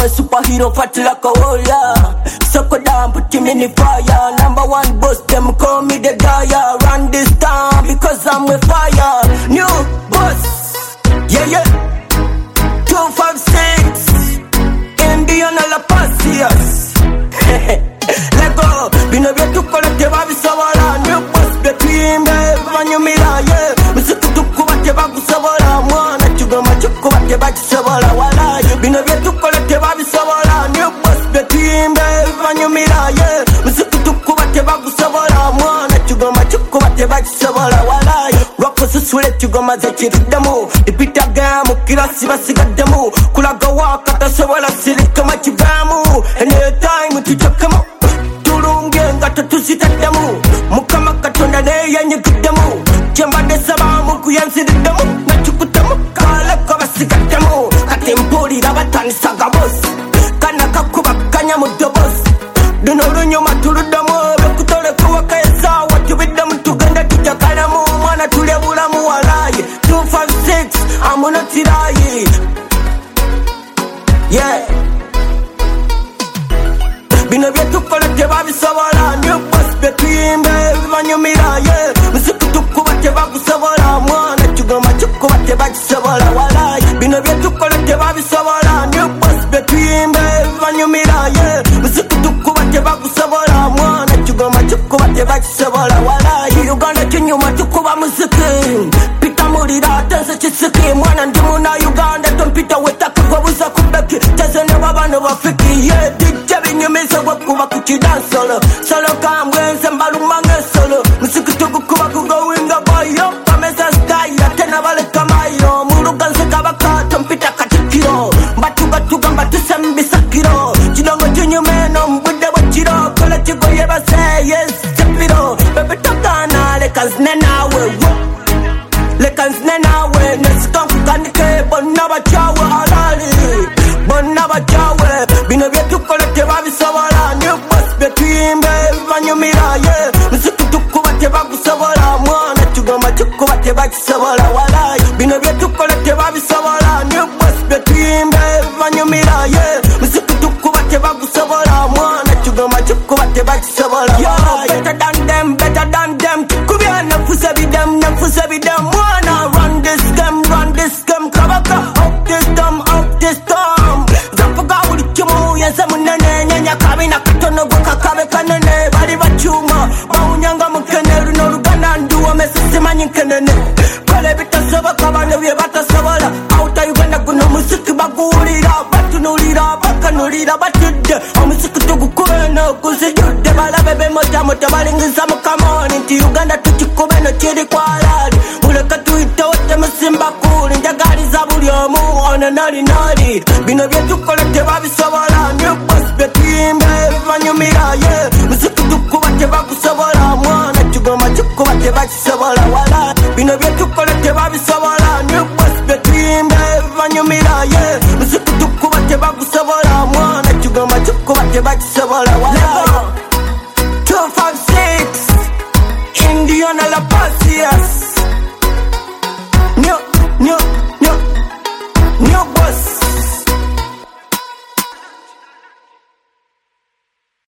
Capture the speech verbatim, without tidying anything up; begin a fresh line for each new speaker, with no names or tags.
a superhero, fat like a warrior. Suck it down, put him in the fire. Number one boss, them call me the guy. Run this town because I'm with fire. New boss, yeah, yeah. two five six, Indiana La Paz, yes. Let go, been a bit too collective, I'll be so around. New boss, the team, man, you me la, yeah. Mister Kutuku, what you back, so around. One, you go, my chuku, what you back, so around. Wala, you been a bit too collective, I'll be so around. New boss, the team, man, you me la, yeah. Mister Kutuku, what you back, so around. One, you go, my chuku, what you back, so around. Wala, rock us, sweat, you go, my zeki, the move. The pit again, Mukira, Sivasiga, the move. Kulaga, walk, at the Savala, Silica, Machivamu. And every time, to check them up. Got to sit at the moon. Mukamakatona day and you get the moon. Jamba Saba Mukuyan sit at the moon. Nachukutam, Kala Kavasigatamo. Katempuri, Rabatan Sagabos. Kanakakuba, Kanyamu Dobos. Do not run your Maturu Damo. Kutole Kuaka, what you with them to Ganda to Jakanamu, Mana to Lebulamu Alai. two five six, I'm on a Tirai. Yeah. Been a bit too collective, I'll be so around. New boss, the team, man, you me la, yeah. Mister Kutuku, what you back, so around. One, that you go, my chuku, what you back, so around. Been a bit too collective, I'll be so around. New boss, the team, man, you me la, yeah. Mister Kutuku, what you back, so around. One, that you go, my chuku, what you back, so around. You gonna change your matuku, I'm a sick. Pita Murida, Tessa Chisiki, one and Dimuna, Uganda, don't Peter with a cup of Sakubaki, Tessa never, never fifty, yeah. You miss a wakuba kuchi dance solo. Solo come when some balumanga solo. Musikutuku kuba go in the boy. Pamesa sky, Tenavale Kamayo. Murugan Sakabaka, Tompita Katikiro. Batuga to Gamba to Sam Bisakiro. Chidongo Junior Man on with the Wachiro. Colatigo ever say yes, Sepiro. Baby Tokana, Lekans Nenawe. Lekans Nenawe. Let's come to Kanike, Bonaba Chawa Alali. Bonaba Chawa. Been a bit too collective, I'll be so around. New boss, the team, man, you me la, yeah. Mister Kutuku, what you back, so around. One, that you go, my chuku, what you back, so around. Been a bit too collective, I'll be so around. New boss, the team, man, you me la, yeah. Mister Kutuku, what you back, so around. One, that you go, my chuku, what you back, so around. Yeah, better than them, better than them. Kubia, no fusabi them, no fusabi them. Wanna run this game, run this game. Kabaka, out this dumb, out this dumb. Zafuga, uri kimu, Yazamunene, Nanya Kabina, Katono, Kakabe, Kanene, Bari Bachuma, Maunyanga Mukene, no Luganan, do a message, Manin Kanene. Kalebita Saba Kabana, we about to Savala, out of Uganda, Kuno Musiki Bagurira, Batunurira, Bakanurira, Batud, or Musikutu Kurano, Kusi, Debala, Bebe Motamo, Tabaling, Sama, come on, into Uganda to Chikubano, Chiri Kuala, Mulakatu, Simba cool, in the Gadi Zabuliomu, on a naughty naughty. Been a bit too collective, I'll be so around. New boss, the team, man, you me la, yeah. Music to Kuba, Tebaku, so around. One, that you go, my chuku, what you back,